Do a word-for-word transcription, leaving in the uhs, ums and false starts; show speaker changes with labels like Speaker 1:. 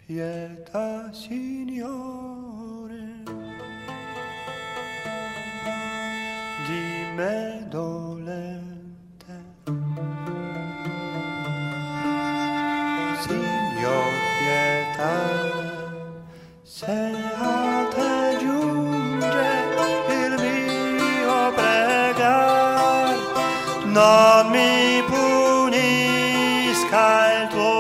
Speaker 1: pietà, Signore, di me dolente. Signor, pietà, se a te giunge il mio pregar, non mi punisca il tuo